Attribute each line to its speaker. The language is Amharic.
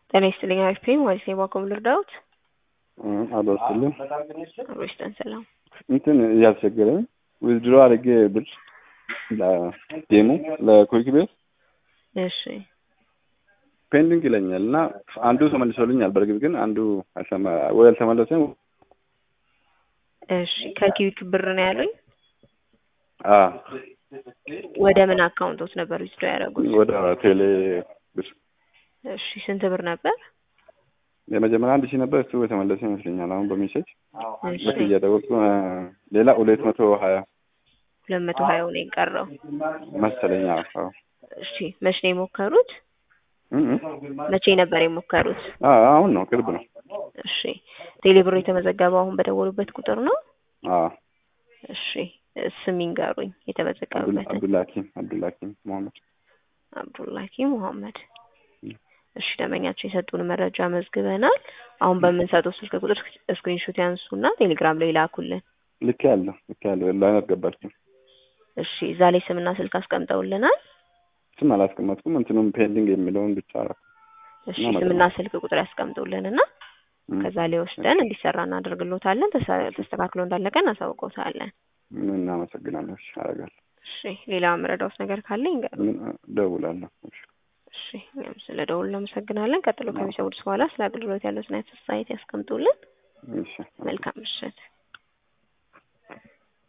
Speaker 1: ጤና ይስጥልኝ አሪፍ ነኝ ማለት ነው። ባኮም ልርዳዎት?
Speaker 2: አልወስልም
Speaker 1: አብሮሽተን ሰላም
Speaker 2: እንትን እያስቸገረኝ ዊዝድሮ አድርጌ ብር ለዴሞ ለኩዊክ ቤት
Speaker 1: እሺ
Speaker 2: ፔንዲንግ ይለኛል እና አንዱ ተመልሶልኛል። በርግጥ ግን አንዱ ወይ አልተመለሰም።
Speaker 1: እሺ ከኩዊክ ብር ነው ያሉኝ?
Speaker 2: አ
Speaker 1: ወደ ምን አካውንቶት ነበር ዊዝድሮ ያደረጉት?
Speaker 2: ወደ ቴሌ ብር።
Speaker 1: እሺ ስንት ብር ነበር?
Speaker 2: የመጀመሪያ 1000 ነበር፣ እሱ የተመለሰ ይመስለኛል። አሁን በሜሴጅ
Speaker 1: እሺ
Speaker 2: ልክ እየደወልኩ ሌላ 220
Speaker 1: 220 ነው የቀረው
Speaker 2: መሰለኝ። አዎ
Speaker 1: እሺ መቼ ነው የሞከሩት? መቼ ነበር የሞከሩት?
Speaker 2: አሁን ነው፣ ቅርብ ነው።
Speaker 1: እሺ ቴሌ ብር የተመዘገበው አሁን በደወሉበት ቁጥር ነው?
Speaker 2: አዎ
Speaker 1: እሺ ስም ይንገሩኝ የተመዘገበበት።
Speaker 2: አብዱልሐኪም
Speaker 1: መሐመድ። እሺ ደንበኛችን የሰጡን መረጃ መዝግበናል። አሁን በምንሰጠው ስልክ ቁጥር ስክሪንሾት ያንሱና ቴሌግራም ላይ ላኩልን።
Speaker 2: ልክ ያለው ላይነት ገባችሁ?
Speaker 1: እሺ እዛ ላይ ስምና ስልክ አስቀምጠውልናል።
Speaker 2: ስም አላስቀመጥኩም፣ እንትኑም ፔንዲንግ የሚለውን ብቻ አላልኩም።
Speaker 1: እሺ ስምና ስልክ ቁጥር ያስቀምጡልንና ከዛ ላይ ወስደን እንዲሰራ እናደርግሎታለን። ተስተካክሎ እንዳለቀ እናሳውቀውታለን።
Speaker 2: እናመሰግናለን። እሺ አደርጋለሁ።
Speaker 1: እሺ ሌላ መረዳውስ ነገር ካለኝ
Speaker 2: ደውላለሁ።
Speaker 1: እሺ እኛም ስለ ደውል እናመሰግናለን። ቀጥሎ ከሚሰሙት በኋላ ስለ አገልግሎት ያለው ስናይት ሳይት ያስቀምጡልን።
Speaker 2: እሺ
Speaker 1: መልካም ምሽት።